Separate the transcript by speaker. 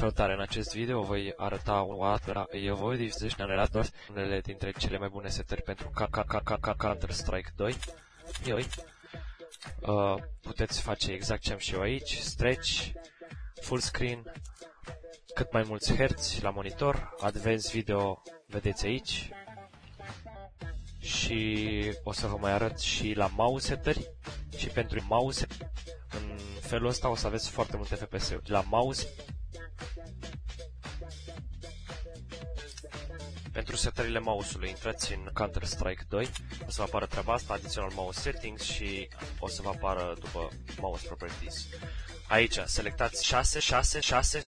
Speaker 1: Salutare, în acest video voi arăta eu voi diviziona unele dintre cele mai bune setări pentru Counter-Strike 2. Puteți face exact ce am și eu aici, stretch, full screen, cât mai mulți herți la monitor, advanced video vedeți aici și o să vă mai arăt și la mouse setări și pentru mouse. În felul ăsta o să aveți foarte multe FPS-uri. La mouse, pentru setările mouse-ului, intrați în Counter-Strike 2, o să vă apară treaba asta, Additional Mouse Settings și o să vă apară după Mouse Properties. Aici selectați 6